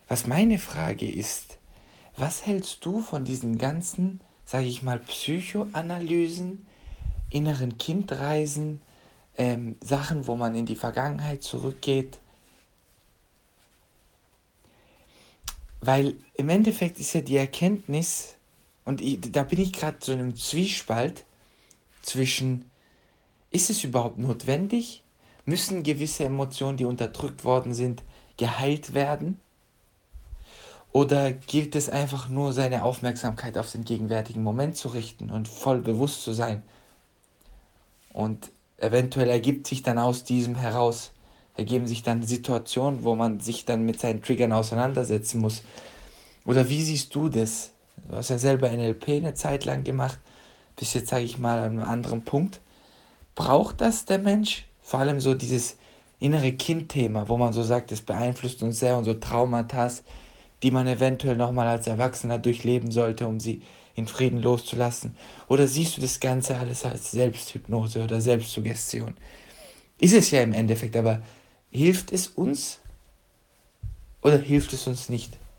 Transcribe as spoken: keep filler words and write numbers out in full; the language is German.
Was meine Frage ist, was hältst du von diesen ganzen, sage ich mal, Psychoanalysen, inneren Kindreisen, ähm, Sachen, wo man in die Vergangenheit zurückgeht? Weil im Endeffekt ist ja die Erkenntnis, und ich, da bin ich gerade so in einem Zwiespalt zwischen, ist es überhaupt notwendig? Müssen gewisse Emotionen, die unterdrückt worden sind, geheilt werden? Oder gilt es einfach nur, seine Aufmerksamkeit auf den gegenwärtigen Moment zu richten und voll bewusst zu sein? Und eventuell ergibt sich dann aus diesem heraus, ergeben sich dann Situationen, wo man sich dann mit seinen Triggern auseinandersetzen muss. Oder wie siehst du das? Du hast ja selber N L P eine Zeit lang gemacht, bis jetzt, sage ich mal, an einem anderen Punkt. Braucht das der Mensch? Vor allem so dieses innere Kind-Thema, wo man so sagt, es beeinflusst uns sehr und so Traumata, die man eventuell nochmal als Erwachsener durchleben sollte, um sie in Frieden loszulassen? Oder siehst du das Ganze alles als Selbsthypnose oder Selbstsuggestion? Ist es ja im Endeffekt, aber hilft es uns oder hilft es uns nicht?